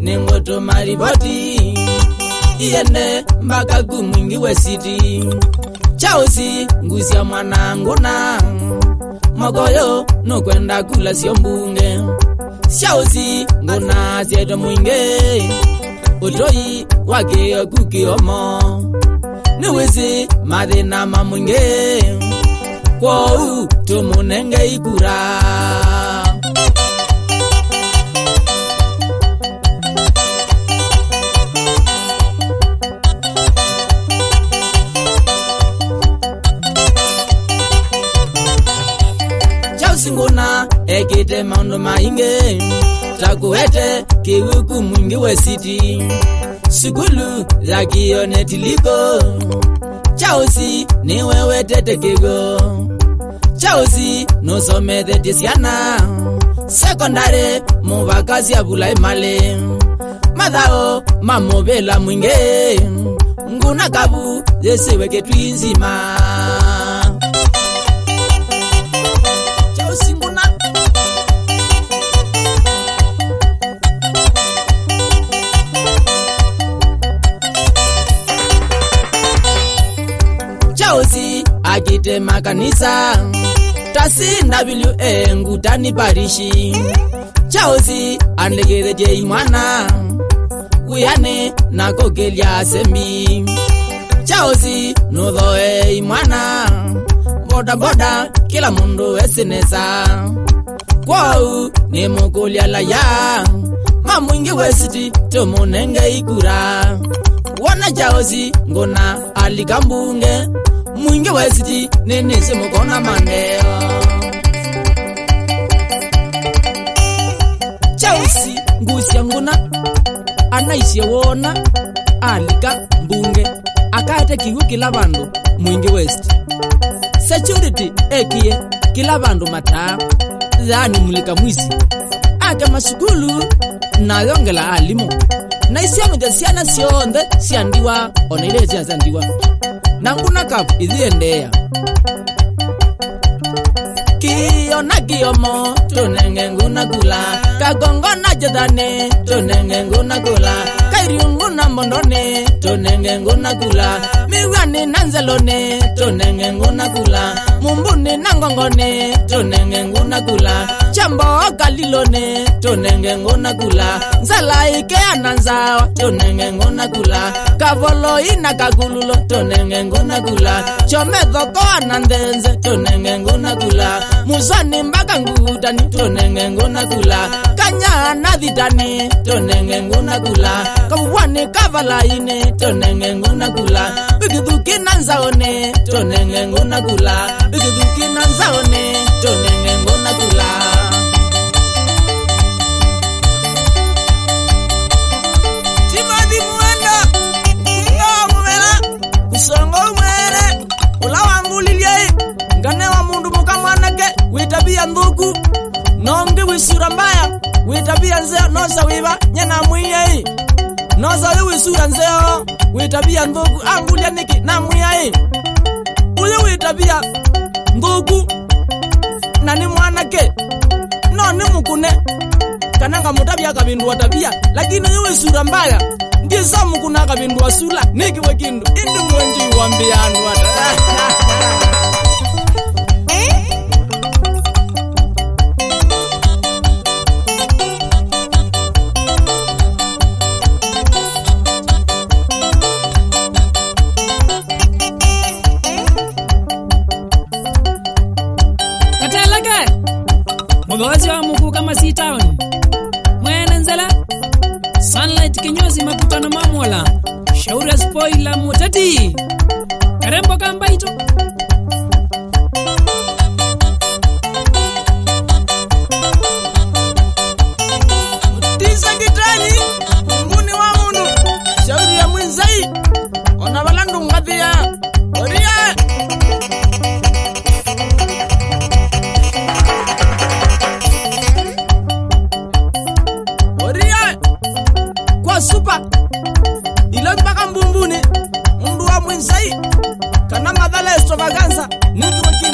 ningoto mariboti iende mpaka kumwingi we city chausi ngusia mwanangu na mogoyo no kwenda kula sio mbunge chausi nguna ziedo mwinge utoi wake kukiomo niwezi madina mamwinge kwa tumunenge ikura singona ekite maundo mainge takuete kiwuku mwingi we city sukulu za kionetiliko chausi ni wewe tetekego chausi no somete tisiana secondary mubakazi abulai male madao mamobela mwinge nguna kabu yeseweke twinzima chausi akite makanisa tasi WA ngutani parishi chausi andegere je mwana uyane nakogelia semi chausi nodhoe mwana boda boda kila mundu esinesa kwao ni mukulia la ya mamwingi wesiti tumunenge ikura wana chausi ngona alikambunge mwingi wesiti nene simukona mandeo chausi ngusia nguna anaisi wona alika mbunge akate kiwu kila bandu mwingi west security ekie kila bandu mata zani mulika mwisi aka masukulu na yongela alimo na isiamu jasiana sionde siandiwa onailezi ya zandiwa nanguna kapu iziendea kiona kiyomo tunenge nguna gula kagongona jadane tunenge nguna gula kairiunguna mondone tunenge nguna gula miwani nanzelone tunenge nguna gula mumbuni nangongone tunenge nguna gula chambo kalilone tunenge nguna gula nzala ike ananzawa tunenge nguna gula kavolo ina kagululo tunenge nguna gula chomedhoko anandenze tunenge nguna gula muzani mbaka ngudani tunenge nguna gula kanya nadhidani tunenge nguna gula kabuwani kavala ine tunenge nguna gula bikiduki nanzaone tunenge nguna gula bikiduki nanzaone tunenge nguna gula Timadi muenda ngomela kusongo mwere ulawangulilie ngane wa mundu mukamwanake witabia ndugu nonge wisura mbaya witabia nzeo noza wiba nyana mwiye noza wisura nzeo witabia ndugu angulia niki na mwiye uyo witabia ndugu nani mwanake no ni mukune kananga mutabia kabindu watabia lakini uyo wisura mbaya ngisa mukuna kabindu wasula niki wekindu indi mwenji wambianu wata Mwazi wa muku kama si town Mwene nzela Sunlight kinyozi makutano mamola Shauri spoila mutati Karembo kamba ito Tisa kitani Mbuni wa munu Shauri ya mwinzai Onabalandu ngathia Oria Super ilon baka mbumbuni mundu wa mwinzai kana madhala extravaganza niki